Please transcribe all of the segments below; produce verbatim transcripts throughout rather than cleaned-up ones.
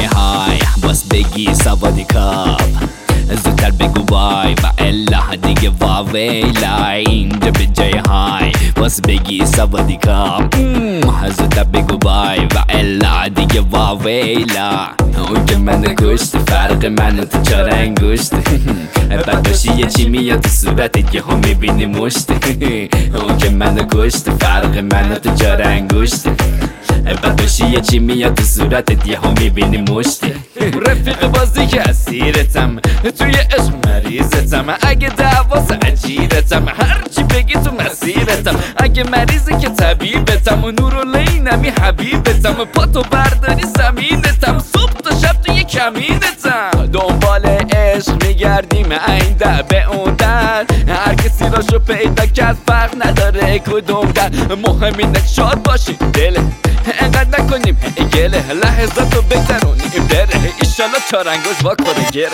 های باز بگی سوادی کاپ زودتر بگو بای و الا دیگه واویلا اینجا به جای های باز بگی سوادی کاپ زودتر بگو بای و الا دیگه واویلا اون که من کشت فرق من تو چار انگشت بعد باشی یه چی میاد تو صورتت که هم میبینی مشت اون که من کشت فرق من تو چار انگشت بعد باشی یه چی میاد تو صورتت یه هم میبینی مشت رفیق بازی که اسیرتم توی عشق مریضتم اگه دعواز عجیرتم هرچی بگی تو مسیرتم اگه مریضی که طبیبتم و نور و لینمی حبیبتم پاتو برداری زمینتم صبح تا شب توی کمینتم دنبال عشق میگردیم این در به اون در هر کسی راشو پیدا کرد فرق نداره کدوم در مهم اینه شاد باشی دله انقدر نکنیم گله لحظات رو بگذرونیم بره ایشالا چارنگوش وا کنه گره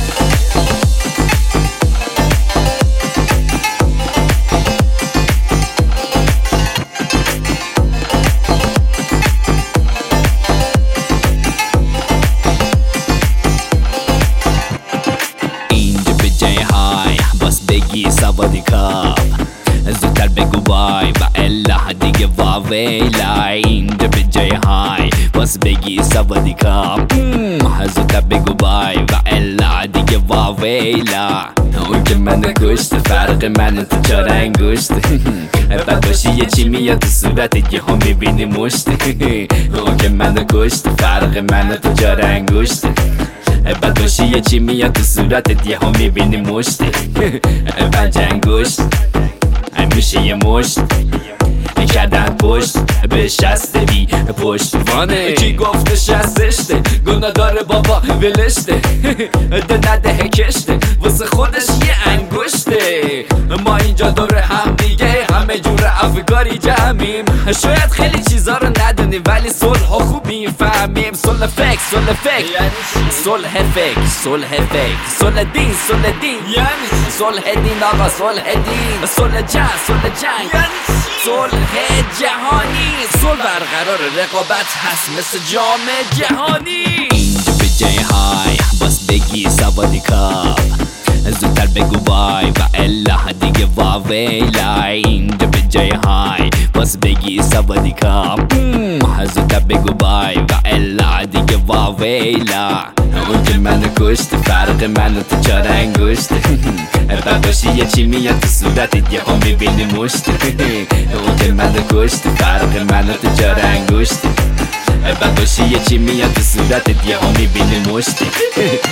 اینجا به جای های باز بگی سوادی کاپ زودتر بگو بای و الا دیگه واویلا اینجا به جای های باز بگی سوادی کاپ زودتر بگو بای و الا دیگه واویلا اون که من کشت فرق من تو چار انگشت بعد باشی یه چی میاد تو صورتت که هم میبینی مشت اون که من کشت فرق من تو چار انگشت بعد باشی یه چی میاد تو صورتت یه هم میبینی مشت پنج انگشت میشه یه مشت کردن پشت به شستوی پشتوانه کی گفته شستشته گناه داره بابا ولشته ده نده کشته واسه خودش یه انگشته ما اینجا دور هم دیگه همه جور افکاری جمعیم شاید خیلی چیزا رو ندونیم ولی صلح ها خوب میفهمیم صلح فکر صلح فکر صلح فکر صلح فکر صلح دین صلح دین یعنی صلح دین آقا صلح دین صلح جنگ صلح جنگ صلح جهانی صلح برقرار رقابت هست مثل جام جهانی اینجا به جای های باز بگی سوادی کاپ زودتر بگو بای و الا دیگه واویلا اینجا به جای های باز بگی سوادی کاپ زودتر بگو بای و الا دیگه واویلا اون که من کشت فرق من تو چار انگشت بعد باشی یه چی میاد تو صورتت یه هم میبینی مشت اون که من کشت فرق من تو چار انگشت بعد باشی یه چی میاد تو صورتت یه هم میبینی مشت